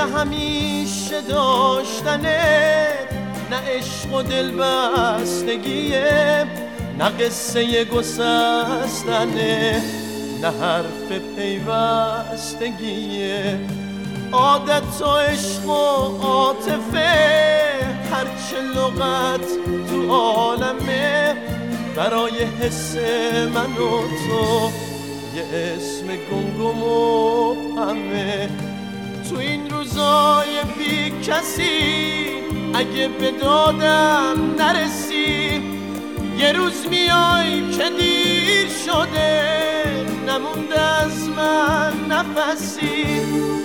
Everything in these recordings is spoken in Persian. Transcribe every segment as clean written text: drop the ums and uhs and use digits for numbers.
همیشه داشتنه، نه عشق و دلبستگیه، نه قصه گسستنه، نه حرف پیوستگیه. عادت و عشق و عاطفه، هرچه لغت تو عالمه، برای حس من و تو یه اسم گمگم و همه. تو این روزای بی کسی اگه به دادم نرسی، یه روز میای که دیر شده، نمونده از من نفسی.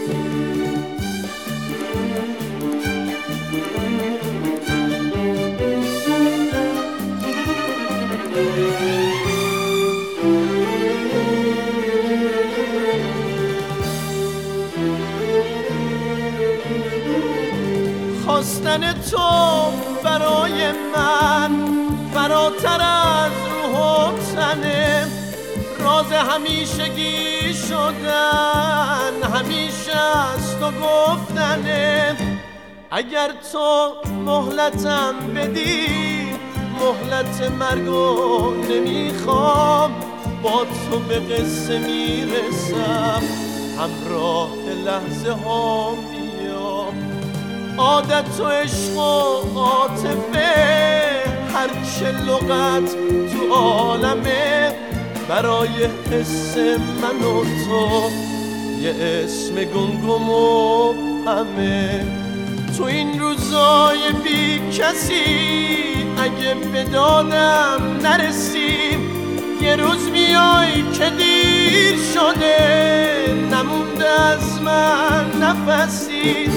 خواستن تو برای من فراتر از روح و تنه، راز همیشگی شدن همیشه از تو گفتنه. اگر تو مهلتم بدی، مهلت مرگو نمیخوام، با تو به قصه میرسم، همراه لحظه ها میام. عادت و عشق و عاطفه، هرچه لغت تو عالمه، برای حس من و تو یه اسم گمگم و همه. تو این روزای بی کسی اگه به دادم نرسی، یه روز میای که دیر شده، نمونده از من نفسی.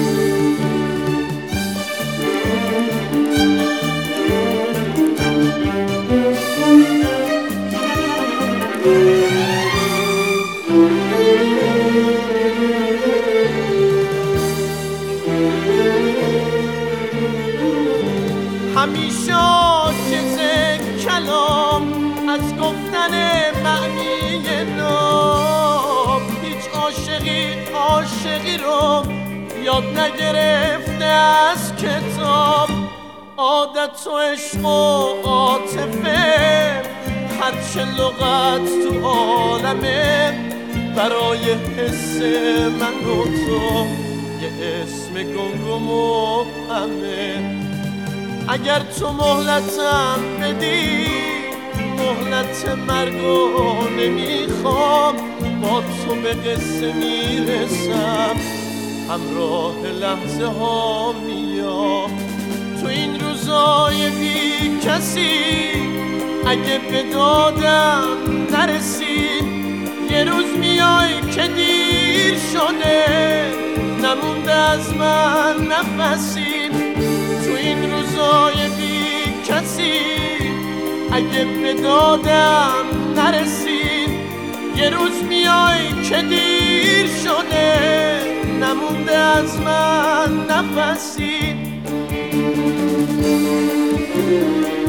همیشه عاجز کلام از گفتن معنی نام، هیچ عاشقی رو یاد نگرفته از کتاب. عادت و عشق و عاطفه، هرچه لغت تو عالمه، برای حس من و تو یه اسم گمگم و همه. اگر تو مهلتم بدی، مهلت مرگو نمیخوام، با تو به قصه میرسم، همراه لحظه ها میام. تو این روزای بی کسی اگه به دادم نرسی، یه روز میای که دیر شده، نمونده از من نفسی. تو این روزای بی کسی اگه به دادم نرسی، یه روز میای که دیر شده، نمونده از من نفسی.